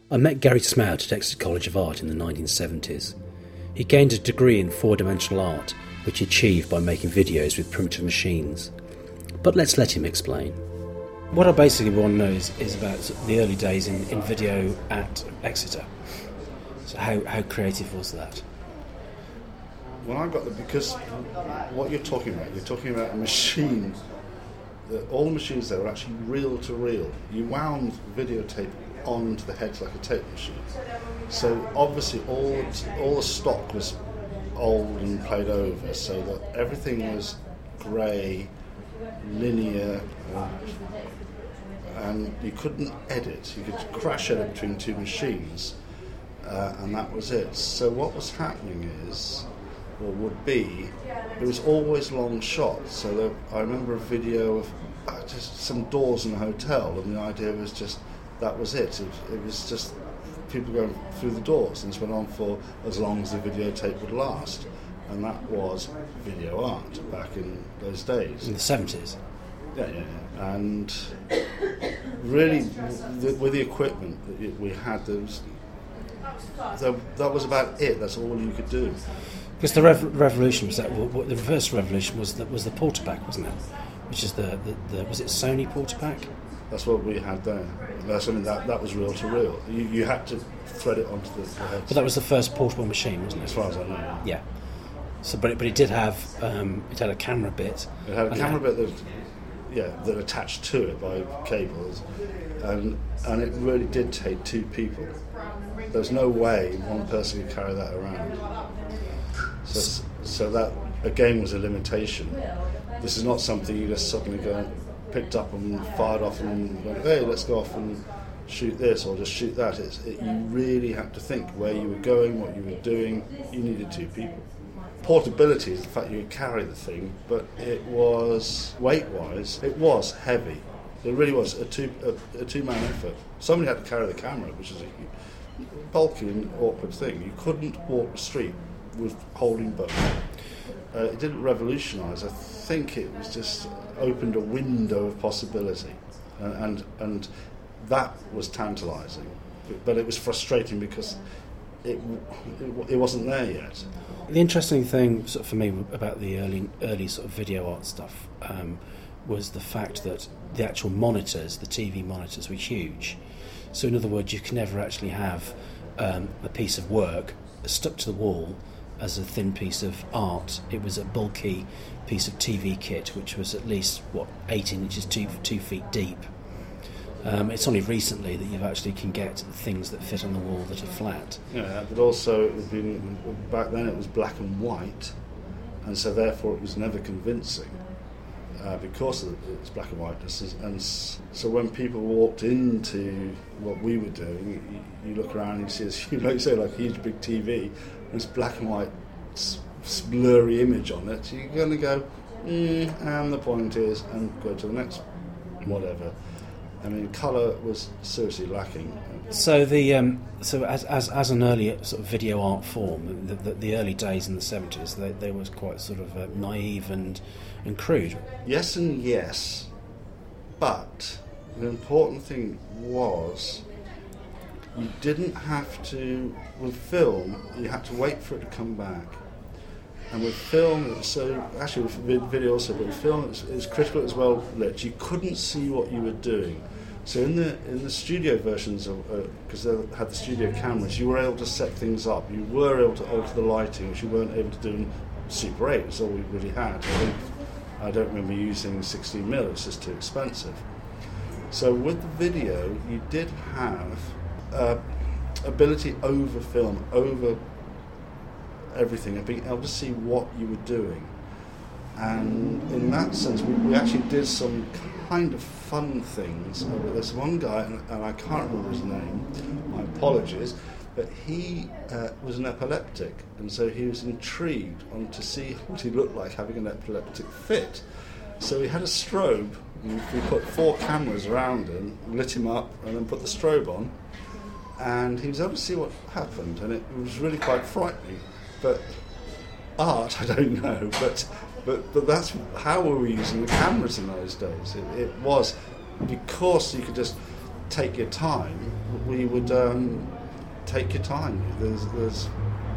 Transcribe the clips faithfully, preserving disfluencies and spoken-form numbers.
I met Gary Smout at Exeter College of Art in the nineteen seventies. He gained a degree in four-dimensional art, which he achieved by making videos with primitive machines. But let's let him explain. What I basically want to know is, is about the early days in, in video at Exeter. So how, how creative was that? When I got there, because what you're talking about, you're talking about a machine, that all the machines there were actually reel to reel. You wound videotape onto the heads like a tape machine. So obviously all all the stock was old and played over, so that everything was grey, linear, and you couldn't edit. You could crash edit between two machines, uh, and that was it. So what was happening is, or would be, it was always long shots. So there, I remember a video of uh, just some doors in a hotel, and the idea was just, that was it. It, it was just people going through the doors, and this went on for as long as the videotape would last. And that was video art back in those days. In the seventies? Yeah, yeah, yeah. And really, the, with the equipment that we had, there was, there, that was about it. That's all you could do. Because the rev- revolution was that, well, the first revolution was the, was the Portapack, wasn't it? Which is the, the, the was it Sony Portapack? That's what we had there. That's, I mean, that, that was reel to reel. You, you had to thread it onto the, the head. But that was the first portable machine, wasn't it? As far as I know. Yeah. So, but it, but it did have um, it had a camera bit. It had a camera had, bit that, yeah, that attached to it by cables, and and it really did take two people. There's no way one person could carry that around. So, so that again was a limitation. This is not something you just suddenly go and picked up and fired off and went, hey, let's go off and shoot this or just shoot that. It's, it, you really had to think where you were going, what you were doing. You needed two people. Portability is the fact you could carry the thing, but it was, weight-wise, it was heavy. It really was a, two, a, a two-man effort. Somebody had to carry the camera, which is a bulky and awkward thing. You couldn't walk the street with holding both. Uh, it didn't revolutionise. I think it was just opened a window of possibility, and and, and that was tantalising. But it was frustrating because it, it it wasn't there yet. The interesting thing sort of for me about the early early sort of video art stuff um, was the fact that the actual monitors, the T V monitors, were huge. So in other words, you can never actually have um, a piece of work stuck to the wall as a thin piece of art. It was a bulky piece of T V kit, which was at least what eighteen inches, two two feet deep. Um, it's only recently that you actually can get things that fit on the wall that are flat. Yeah, but also it would be, back then it was black and white, and so therefore it was never convincing uh, because of its black and whiteness. And so when people walked into what we were doing, you, you look around and you see this, like you say, like a huge big T V, this black and white blurry image on it. You're going to go, mm, and the point is, and go to the next whatever. I mean, colour was seriously lacking. So the um, so as, as as an early sort of video art form, the, the, the early days in the seventies, they, they was quite sort of uh, naive and and crude. Yes and yes, but the important thing was you didn't have to, with film, you had to wait for it to come back. And with film, so actually with video also, but with film it was, it was critical as well lit. You couldn't see what you were doing. So in the in the studio versions, of because uh, they had the studio cameras, you were able to set things up. You were able to alter the lighting, which you weren't able to do in Super eight. That's all we really had. I, think, I don't remember using sixteen mil. It's just too expensive. So with the video, you did have uh, ability over film, over everything, and being able to see what you were doing. And in that sense, we, we actually did some kind of fun things. There's one guy, and, and I can't remember his name, my apologies, but he uh, was an epileptic, and so he was intrigued on to see what he looked like having an epileptic fit. So he had a strobe, and we put four cameras around him, lit him up, and then put the strobe on, and he was able to see what happened, and it was really quite frightening. But art, I don't know, but but but that's how we were using the cameras in those days. It, it was because you could just take your time. we would um, take your time. There's, there's,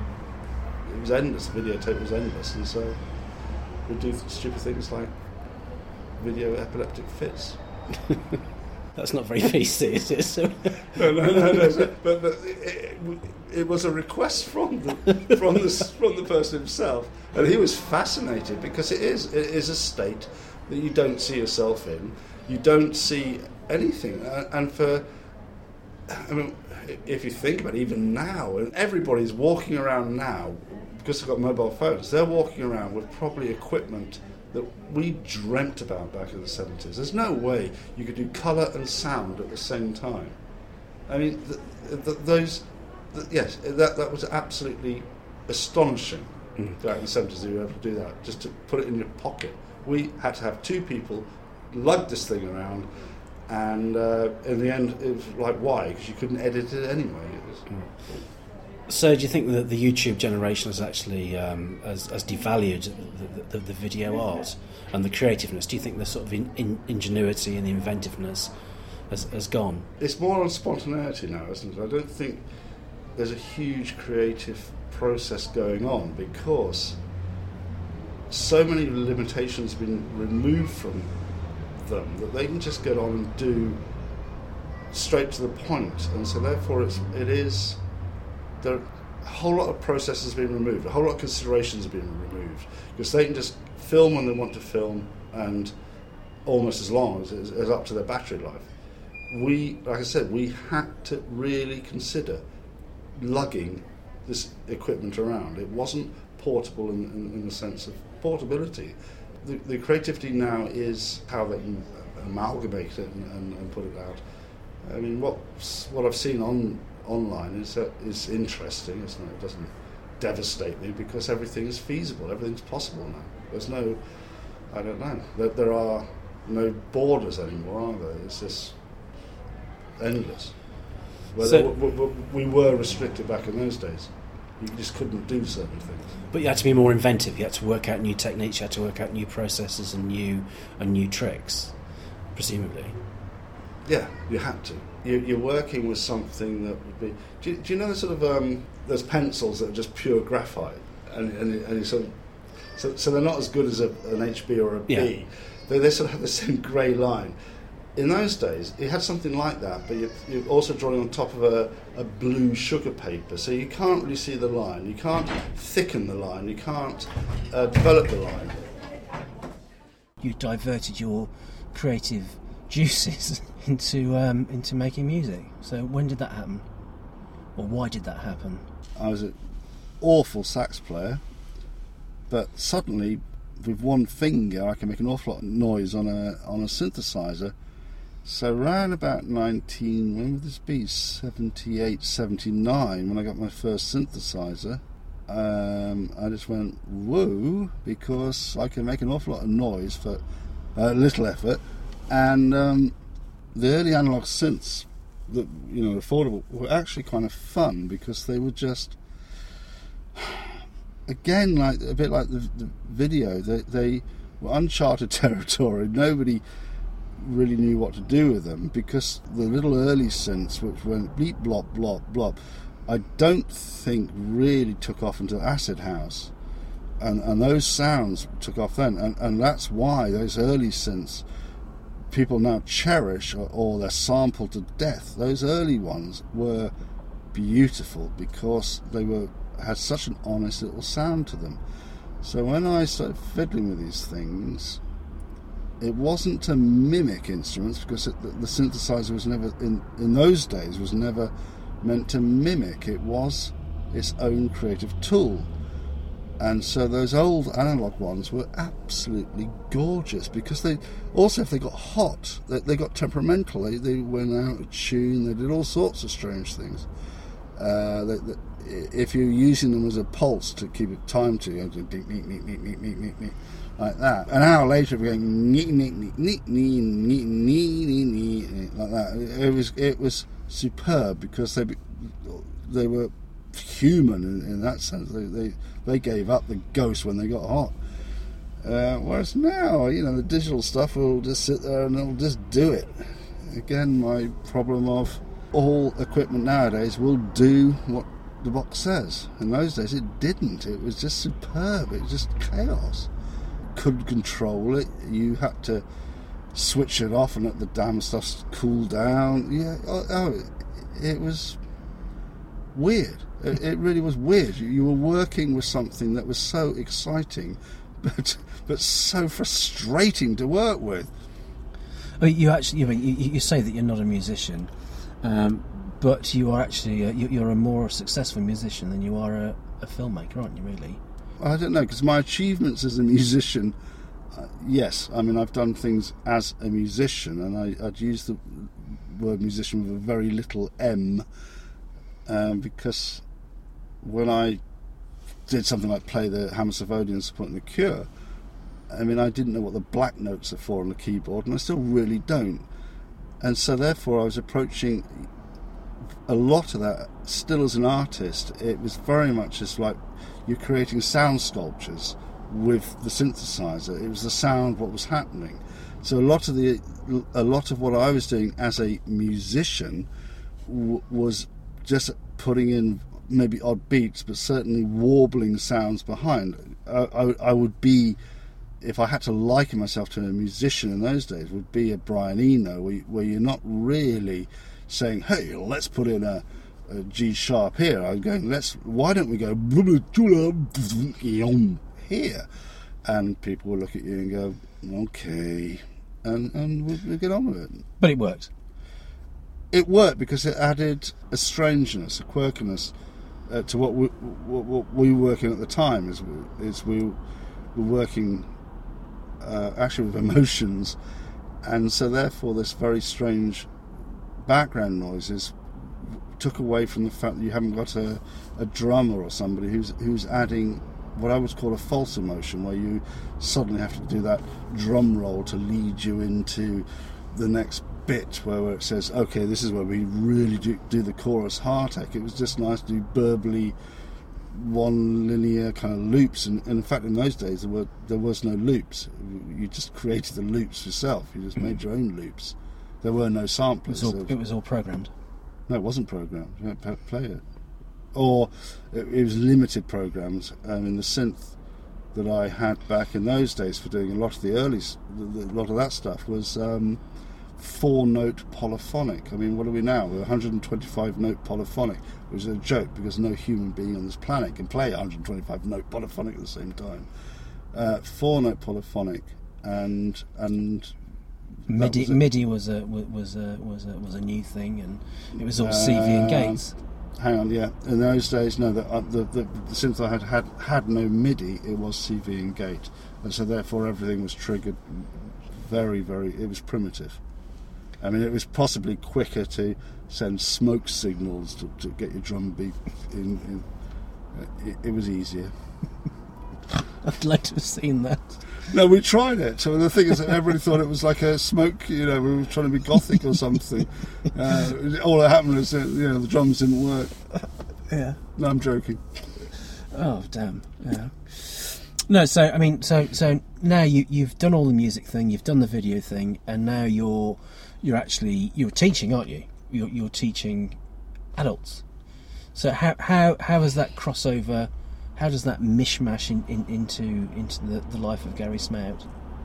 it was endless. The videotape was endless, and so we'd do stupid things like video epileptic fits. That's not very P C, is it? So no, no, no, no. But, but it, it, it was a request from the from the from the person himself, and he was fascinated because it is it is a state that you don't see yourself in. You don't see anything, and for I mean, if you think about it, even now, and everybody's walking around now because they've got mobile phones. They're walking around with probably equipment that we dreamt about back in the seventies. There's no way you could do colour and sound at the same time. I mean, the, the, those, the, yes, that that was absolutely astonishing mm. back in the seventies that you were able to do that, just to put it in your pocket. We had to have two people lug this thing around, and uh, in the end, it was like, why? Because you couldn't edit it anyway. It was, mm. So do you think that the YouTube generation has actually um, has, has devalued the, the, the video art and the creativeness? Do you think the sort of in, in, ingenuity and the inventiveness has, has gone? It's more on spontaneity now, isn't it? I don't think there's a huge creative process going on because so many limitations have been removed from them that they can just get on and do straight to the point, and so therefore it's, it is... There, a whole lot of processes have been removed, a whole lot of considerations have been removed, because they can just film when they want to film, and almost as long as it's up to their battery life. We, like I said, we had to really consider lugging this equipment around. It wasn't portable in, in, in the sense of portability. The, the creativity now is how they can amalgamate it and, and, and put it out. I mean, what what I've seen on online is uh, is interesting, isn't it? It doesn't devastate me because everything is feasible, everything's possible now. There's no, I don't know, there, there are no borders anymore, are there? It's just endless. Whether so, w- w- we were restricted back in those days. You just couldn't do certain things. But you had to be more inventive. You had to work out new techniques. You had to work out new processes and new and new tricks, presumably. Yeah, you had to. You're working with something that would be... Do you, do you know the sort of... Um, there's pencils that are just pure graphite, and, and, and you sort of... So, so they're not as good as a, an H B or a B. Yeah. They, they sort of have the same grey line. In those days, it had something like that, but you, you're also drawing on top of a, a blue sugar paper, so you can't really see the line. You can't thicken the line. You can't uh, develop the line. You diverted your creative juices into um, into making music. So when did that happen? Or why did that happen? I was an awful sax player, but suddenly, with one finger, I can make an awful lot of noise on a on a synthesizer. So around about nineteen, when would this be? seventy-eight, seventy-nine, when I got my first synthesizer, um, I just went, whoa, because I can make an awful lot of noise for a little effort. And um, the early analog synths that, you know, affordable, were actually kind of fun because they were just, again, like a bit like the, the video, they, they were uncharted territory. Nobody really knew what to do with them because the little early synths, which went bleep, blop, blop, blop, I don't think really took off until Acid House. And, and those sounds took off then. And, and that's why those early synths people now cherish, or, or they're sampled to death. Those early ones were beautiful because they were had such an honest little sound to them. So when I started fiddling with these things, it wasn't to mimic instruments, because it, the, the synthesizer was never, in, in those days, was never meant to mimic. It was its own creative tool. And so those old analog ones were absolutely gorgeous, because they also, if they got hot, they, they got temperamental. They, they went out of tune. They did all sorts of strange things. Uh, they, they, if you're using them as a pulse to keep it time to, you know, ding, ding, ding, ding, ding, ding, ding, ding, like that. An hour later, we're going nee, nee, nee, nee, nee, nee, nee, nee, nee, like that. It was it was superb because they they were human in, in that sense. They, they they gave up the ghost when they got hot. Uh, whereas now, you know, the digital stuff will just sit there and it'll just do it. Again, my problem of all equipment nowadays will do what the box says. In those days it didn't. It was just superb. It was just chaos. Couldn't control it. You had to switch it off and let the damn stuff cool down. Yeah, oh, oh it, it was weird. It, it really was weird. You, you were working with something that was so exciting, but but so frustrating to work with. Well, you actually, you, you, you say that you're not a musician, um, but you are actually a, you're a more successful musician than you are a, a filmmaker, aren't you? Really? I don't know, because my achievements as a musician. Uh, yes, I mean, I've done things as a musician, and I, I'd use the word musician with a very little m, um, because when I did something like play the Hammer Symphony and supporting The Cure, I mean, I didn't know what the black notes are for on the keyboard, and I still really don't. And so therefore I was approaching a lot of that still as an artist. It was very much just like you're creating sound sculptures with the synthesizer. It was the sound, what was happening. So a lot of the a lot of what I was doing as a musician w- was just putting in maybe odd beats, but certainly warbling sounds behind. I, I, I would be, if I had to liken myself to a musician in those days, would be a Brian Eno, where, where you're not really saying, "Hey, let's put in a, a G sharp here." I'm going, "Let's. Why don't we go here?" And people will look at you and go, "Okay," and and we'll, we'll get on with it. But it worked. It worked because it added a strangeness, a quirkiness uh, to what we, what, what we were working at the time. Is we, is we were working uh, actually with emotions, and so therefore this very strange background noises took away from the fact that you haven't got a, a drummer or somebody who's who's adding what I would call a false emotion, where you suddenly have to do that drum roll to lead you into the next bit where, where it says, okay, this is where we really do, do the chorus heartache. It was just nice to do burbly one linear kind of loops, and, and in fact in those days there were there was no loops. You just created the loops yourself. You just made your own loops. There were no samplers. It was all, it was all programmed. No, it wasn't programmed. You had to play it. Or it, it was limited programs. I mean, the synth that I had back in those days for doing a lot of the early, a lot of that stuff was um, four-note polyphonic. I mean, what are we now? We're one hundred twenty-five note polyphonic, which is a joke because no human being on this planet can play one hundred twenty-five note polyphonic at the same time. Uh, four-note polyphonic, and and MIDI, was MIDI was a was a was a was a new thing, and it was all uh, C V and Gates. Hang on, yeah. In those days, no. The uh, the, the, the synth I had, had had no MIDI. It was C V and Gate, and so therefore everything was triggered very, very. It was primitive. I mean, it was possibly quicker to send smoke signals to, to get your drum beat in. in it, it was easier. I'd like to have seen that. No, we tried it. So the thing is that everybody thought it was like a smoke, you know, we were trying to be gothic or something. Uh, all that happened is that, you know, the drums didn't work. Yeah. No, I'm joking. Oh, damn. Yeah. No, so, I mean, so so now you, you've done all the music thing, you've done the video thing, and now you're you're actually, you're teaching, aren't you? You're, you're teaching adults. So how how how has that crossover... How does that mishmash in, in, into into the, the life of Gary Smout?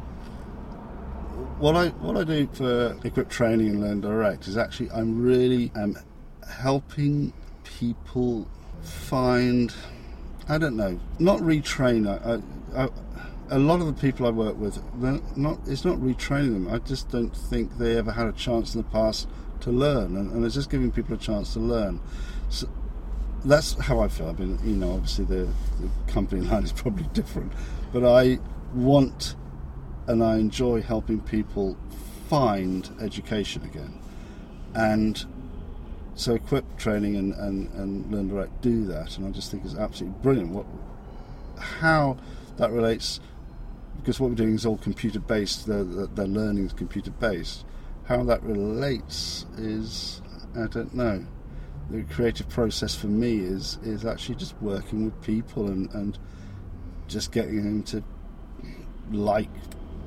What I what I do for Equip Training and Learn Direct is actually I'm really um, helping people find, I don't know, not retrain. I, I, I, a lot of the people I work with, they're not it's not retraining them. I just don't think they ever had a chance in the past to learn, and, and it's just giving people a chance to learn. So, that's how I feel. I mean, you know, obviously the, the company line is probably different, but I want and I enjoy helping people find education again. And so Equip Training and, and, and Learn Direct do that, and I just think it's absolutely brilliant. What, how that relates, because what we're doing is all computer-based, their, their learning is computer-based. How that relates is, I don't know. The creative process for me is is actually just working with people and, and just getting them to like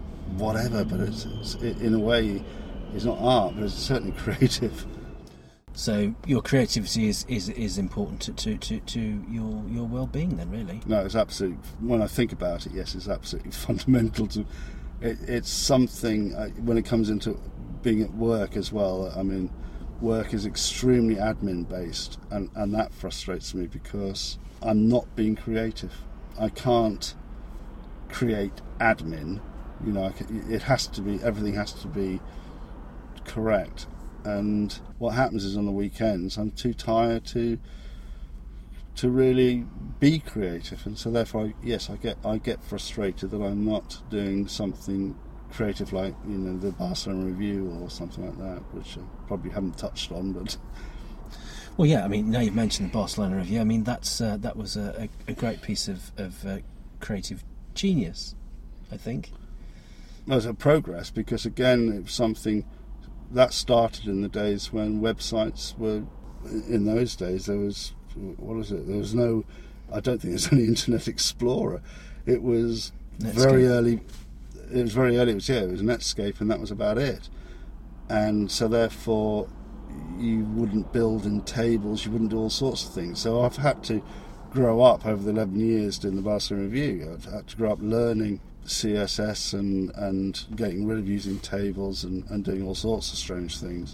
whatever, but it's, it's it, in a way it's not art, but it's certainly creative. So your creativity is, is, is important to, to, to, to your your well-being then, really. No, it's absolutely, when I think about it, yes, it's absolutely fundamental to it. It's something, uh, when it comes into being at work as well, I mean, work is extremely admin based, and, and that frustrates me because I'm not being creative. I can't create admin, you know, I can, it has to be, everything has to be correct. And what happens is on the weekends I'm too tired to to really be creative, and so therefore, yes, I get I get frustrated that I'm not doing something creative like, you know, the Barcelona Review or something like that, which I probably haven't touched on. But well, yeah, I mean, now you've mentioned the Barcelona Review, I mean, that's uh, that was a, a great piece of, of uh, creative genius, I think. There's a progress, because again, it was something that started in the days when websites were, in those days, there was, what is it, there was no, I don't think there's any Internet Explorer. It was Netscape. very early, it was very early, it was, yeah, it was Netscape, and that was about it. And so therefore, you wouldn't build in tables, you wouldn't do all sorts of things. So I've had to grow up over the eleven years doing the Barcelona Review. I've had to grow up learning C S S and, and getting rid of using tables and, and doing all sorts of strange things.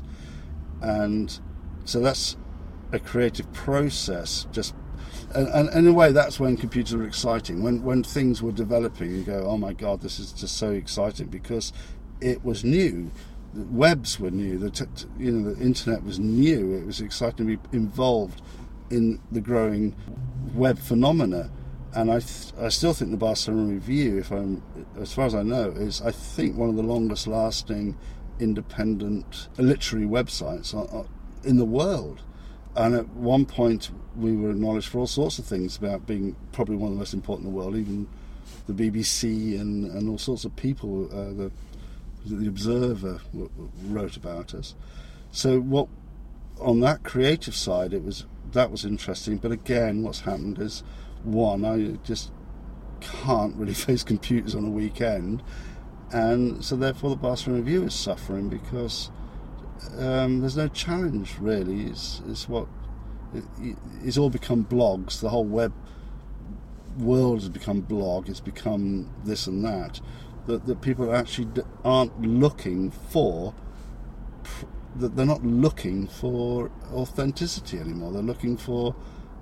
And so that's a creative process. Just and, and, and in a way, that's when computers were exciting. When when things were developing, you go, oh my God, this is just so exciting, because it was new. The webs were new. The t- t- you know the internet was new. It was exciting to be involved in the growing web phenomena. And I, th- I still think the Barcelona Review, if I'm, as far as I know, is I think one of the longest-lasting independent literary websites in the world. And at one point, we were acknowledged for all sorts of things about being probably one of the most important in the world. Even the B B C and, and all sorts of people, uh, the the Observer w- wrote about us. So what on that creative side, it was that was interesting. But again, what's happened is, one, I just can't really face computers on a weekend, and so therefore the Barcelona Review is suffering, because um, there's no challenge really. It's, it's what it, it's all become blogs. The whole web world has become blog. It's become this and that. That that people actually aren't looking for. That they're not looking for authenticity anymore. They're looking for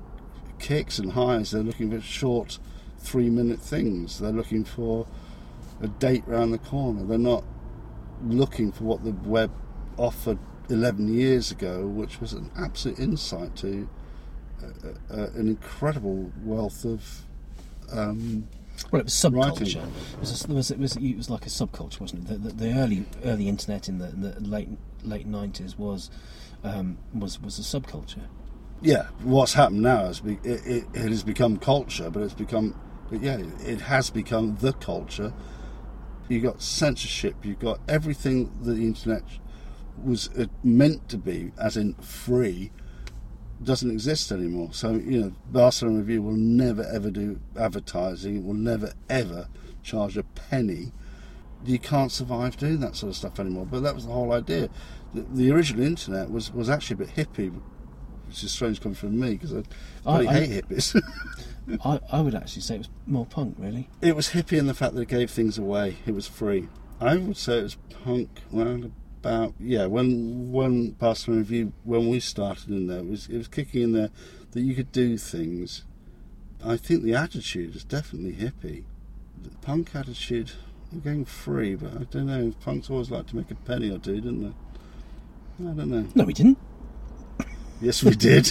kicks and highs. They're looking for short three minute things. They're looking for a date round the corner. They're not looking for what the web offered eleven years ago, which was an absolute insight to uh, uh, an incredible wealth of um, well, it was subculture. writing. It was, a, it was it was it was like a subculture, wasn't it? The, the, the early early internet in the, in the late late nineties was um, was was a subculture. Yeah, what's happened now is be, it, it, it has become culture, but it's become, yeah, it has become the culture. You've got censorship, you've got everything that the internet was meant to be, as in free, doesn't exist anymore. So, you know, Barcelona Review will never ever do advertising, it will never ever charge a penny. You can't survive doing that sort of stuff anymore. But that was the whole idea. The, the original internet was, was actually a bit hippie, which is strange coming from me, because I, I really I, hate hippies. I, I would actually say it was more punk, really. It was hippie in the fact that it gave things away. It was free. I would say it was punk around about, yeah, when when Barcelona Review, when we started in there, it was, it was kicking in there that you could do things. I think the attitude is definitely hippie. The punk attitude, we're going free, but I don't know. Punks always like to make a penny or two, didn't they? I don't know. No, we didn't. Yes, we did.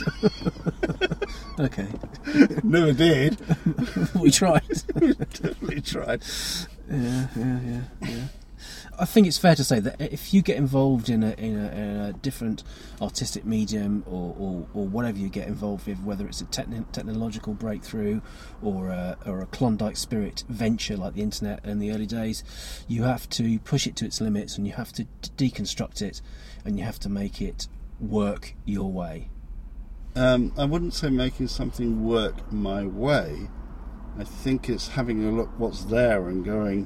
Okay. Never did. We tried. We definitely tried. Yeah, yeah, yeah, yeah. I think it's fair to say that if you get involved in a in a, in a different artistic medium, or, or, or whatever you get involved with, whether it's a techni- technological breakthrough or a, or a Klondike spirit venture like the internet in the early days, you have to push it to its limits, and you have to deconstruct it, and you have to make it work your way. Um, I wouldn't say making something work my way. I think it's having a look what's there and going,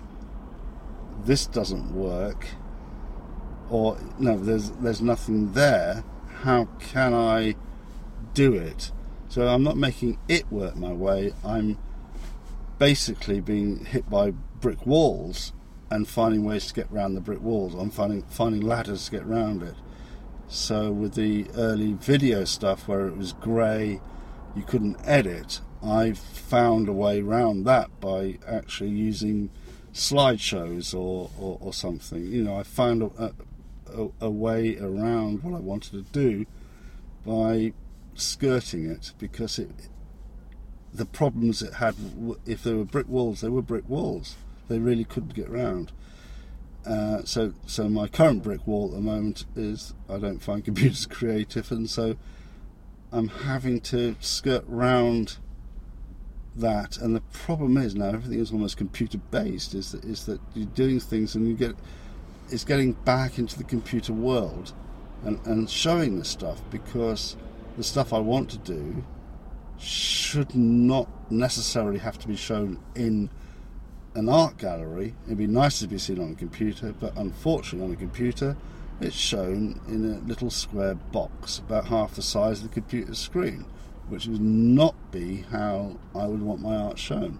this doesn't work, or no, there's there's nothing there. how can I do it? So I'm not making it work my way. I'm basically being hit by brick walls and finding ways to get around the brick walls. I'm finding finding ladders to get around it. So with the early video stuff where it was grey, you couldn't edit, I found a way around that by actually using slideshows or, or, or something. You know, I found a, a, a way around what I wanted to do by skirting it, because it, the problems it had, if there were brick walls, they were brick walls. They really couldn't get around. Uh, so, so my current brick wall at the moment is I don't find computers creative, and so I'm having to skirt round that. And the problem is now everything is almost computer based. Is that is that you're doing things and you get it's getting back into the computer world and, and showing the stuff, because the stuff I want to do should not necessarily have to be shown in an art gallery. It'd be nice to be seen on a computer, but unfortunately on a computer it's shown in a little square box about half the size of the computer screen, which would not be how I would want my art shown.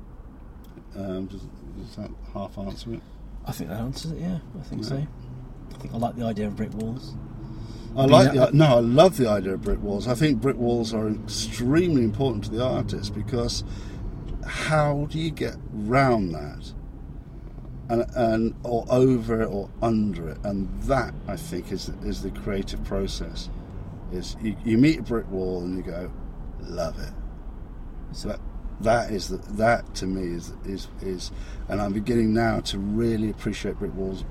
Um, does, does that half answer it? I think that answers it, yeah, I think yeah. so. I think I like the idea of brick walls. I like the, no, I love the idea of brick walls. I think brick walls are extremely important to the artist, because how do you get round that and and or over it or under it? And that, I think, is is the creative process. Is you, you meet a brick wall and you go, love it. So that that is the, that to me is is is, and I'm beginning now to really appreciate brick walls.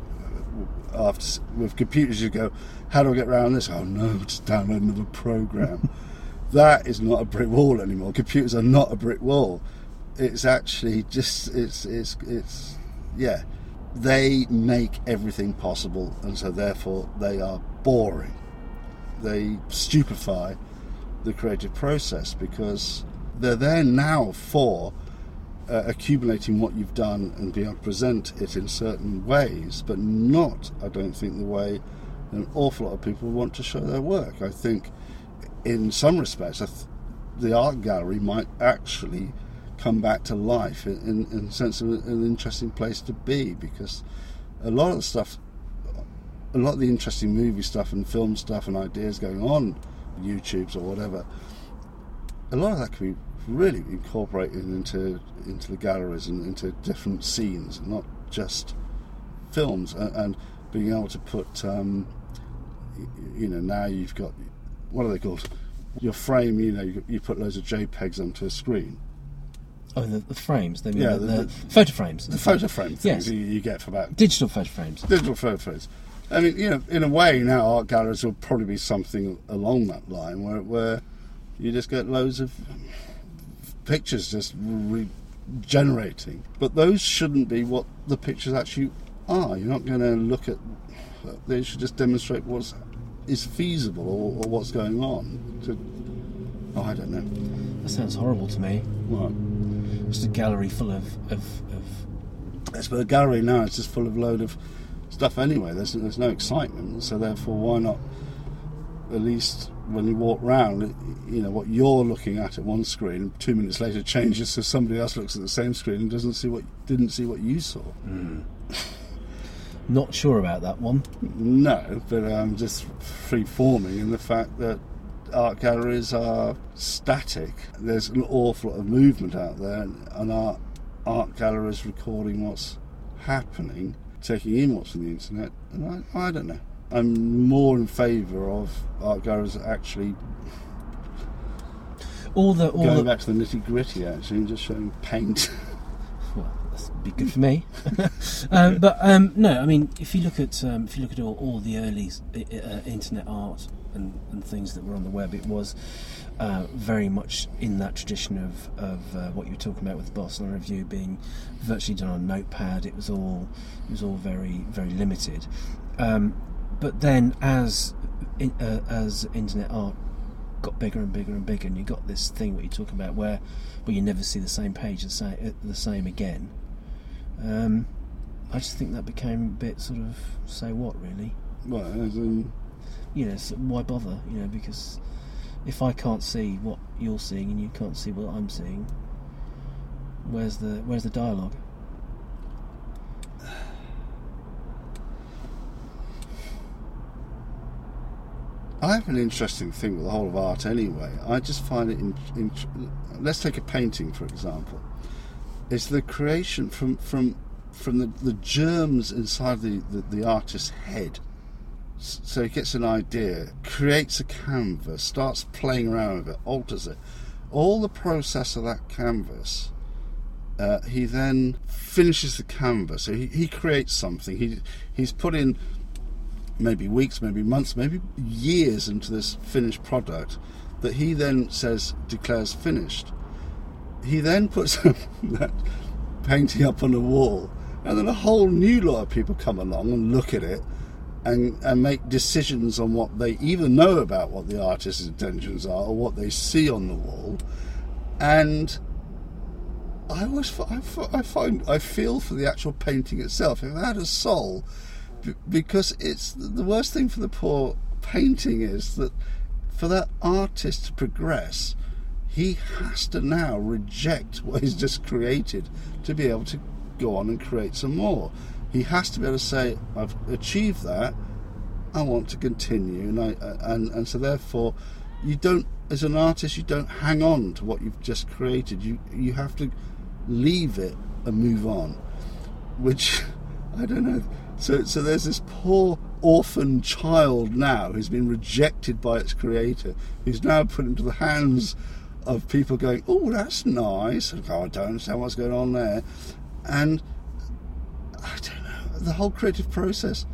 After with computers, you go, how do I get around this? Oh no, just download another program. That is not a brick wall anymore. Computers are not a brick wall. It's actually just it's it's it's yeah. They make everything possible, and so therefore they are boring. They stupefy the creative process, because they're there now for uh, accumulating what you've done and being able to present it in certain ways, but not, I don't think, the way an awful lot of people want to show their work. I think in some respects I th- the art gallery might actually come back to life in, in, in the sense of an interesting place to be, because a lot of the stuff, a lot of the interesting movie stuff and film stuff and ideas going on YouTubes or whatever, a lot of that can be really incorporated into into the galleries and into different scenes, not just films. And, and being able to put, um, you know, now you've got, what are they called? Your frame, you know, you, you put loads of JPEGs onto a screen. Oh, the, the frames, they mean yeah, the, the, the photo frames. The photo frame things yes. you, you get for about... Digital photo frames. Digital photo frames. I mean, you know, in a way now art galleries will probably be something along that line, where where you just get loads of pictures just regenerating. But those shouldn't be what the pictures actually are. You're not going to look at... They should just demonstrate what is feasible or, or what's going on. To, oh, I don't know. That sounds horrible to me. What? Just a gallery full of... of, of... Yes, but a gallery now is just full of load of stuff anyway. There's there's no excitement, so therefore why not, at least when you walk round, you know, what you're looking at at one screen, two minutes later changes so somebody else looks at the same screen and doesn't see what didn't see what you saw. Mm. Not sure about that one. No, but I'm just free-forming in the fact that art galleries are static. There's an awful lot of movement out there, and art, art galleries recording what's happening, taking in what's on the internet, and I, I don't know. I'm more in favour of art galleries actually all the all going the... back to the nitty gritty, actually, and just showing paint. Well, that'd be good for me. um, but um, no, I mean, if you look at um, if you look at all, all the early uh, internet art and, and things that were on the web, it was uh, very much in that tradition of of uh, what you were talking about with the Barcelona Review being virtually done on Notepad. It was all it was all very very limited. Um, but then as in, uh, as internet art got bigger and bigger and bigger, and you got this thing what you're talking about where where you never see the same page the same, the same again. Um, I just think that became a bit sort of, so what, really? Well, as in... you know, so why bother? You know, because if I can't see what you're seeing and you can't see what I'm seeing, where's the where's the dialogue? I have an interesting thing with the whole of art anyway. I just find it in, in let's take a painting for example. It's the creation from from from the, the germs inside the, the, the artist's head. So he gets an idea, creates a canvas, starts playing around with it, alters it. All the process of that canvas, uh, he then finishes the canvas. So he, he creates something. He he's put in maybe weeks, maybe months, maybe years into this finished product that he then says, declares finished. He then puts that painting up on the wall, and then a whole new lot of people come along and look at it and, and make decisions on what they either know about what the artist's intentions are or what they see on the wall. And I always I, I find I feel for the actual painting itself. If it had a soul, because it's the worst thing for the poor painting is that for that artist to progress, he has to now reject what he's just created to be able to go on and create some more. He has to be able to say, I've achieved that, I want to continue, and I and, and so therefore you don't, as an artist, you don't hang on to what you've just created. You you have to leave it and move on, which I don't know. So, so there's this poor orphan child now who's been rejected by its creator, who's now put into the hands of people going, oh, that's nice. Oh, I don't understand what's going on there. And I don't know, the whole creative process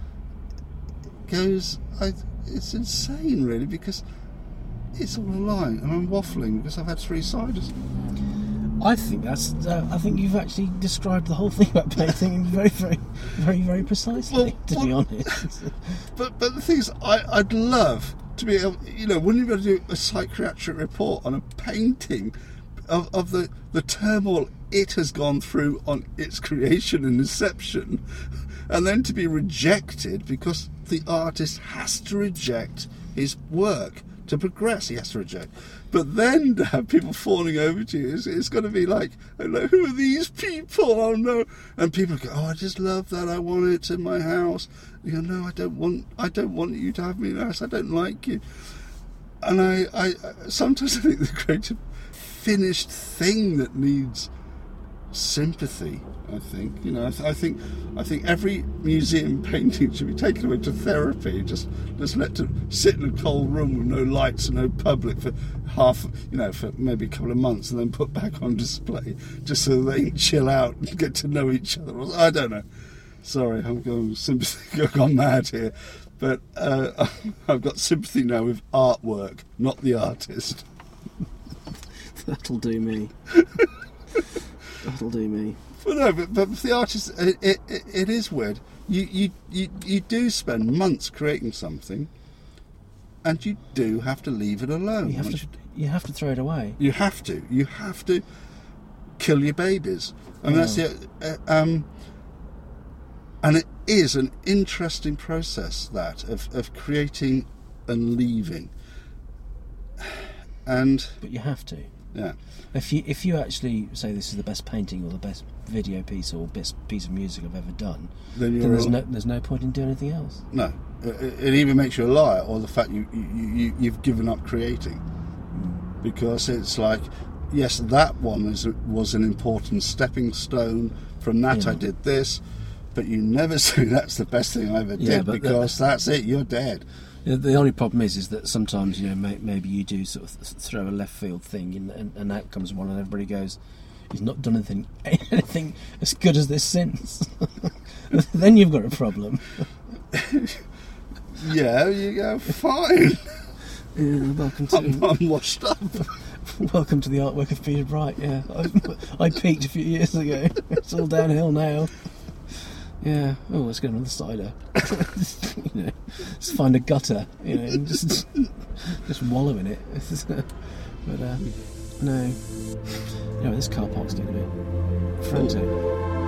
goes, I, it's insane really, because it's all a lie. And I'm waffling because I've had three ciders. I think that's. Uh, I think you've actually described the whole thing about painting very, very, very, very precisely. Well, to well, be honest, but but the thing is, I, I'd love to be able. You know, wouldn't you be able to do a psychiatric report on a painting of of the the turmoil it has gone through on its creation and inception, and then to be rejected because the artist has to reject his work to progress. He has to reject. But then to have people falling over to you, it's, it's going to be like, oh no, who are these people? Oh no! And people go, oh, I just love that. I want it in my house. You go, no, I don't want. I don't want you to have me in the house. I don't like you. And I, I sometimes I think the creative finished thing that needs sympathy. I think you know. I, th- I think I think every museum painting should be taken away to therapy. Just just let to sit in a cold room with no lights and no public for half, you know, for maybe a couple of months, and then put back on display, just so they can chill out and get to know each other. I don't know. Sorry, I'm going sympathy. I've gone mad here, but uh, I've got sympathy now with artwork, not the artist. That'll do me. That'll do me. Well, no, but, but for the artist, it, it, it is weird. You, you, you, you do spend months creating something, and you do have to leave it alone. You have to. You have to throw it away. You have to. You have to kill your babies. I mean, Oh. that's the. Uh, um, and it is an interesting process, that of, of creating and leaving. And But you have to. yeah. If you if you actually say this is the best painting or the best video piece or best piece of music I've ever done, Then you're then there's all- no there's no point in doing anything else. No, it, it either makes you a liar or the fact you, you, you you've given up creating, because it's like, yes, that one is was an important stepping stone. From that, Yeah. I did this, but you never say that's the best thing I ever Yeah, did, but because that's it. You're dead. The, the only problem is, is that sometimes, you know, may, maybe you do sort of th- throw a left field thing, and, and, and out comes one, and everybody goes, "He's not done anything anything as good as this since." Then you've got a problem. Yeah, you go fine. Yeah, welcome to I'm, I'm washed up. welcome to the artwork of Peter Bright. Yeah, I, I peaked a few years ago. It's all downhill now. Yeah. Oh, let's get another cider. You know, let's find a gutter. You know, and just just wallow in it. But uh, no. You know, this car park's getting a bit frantic.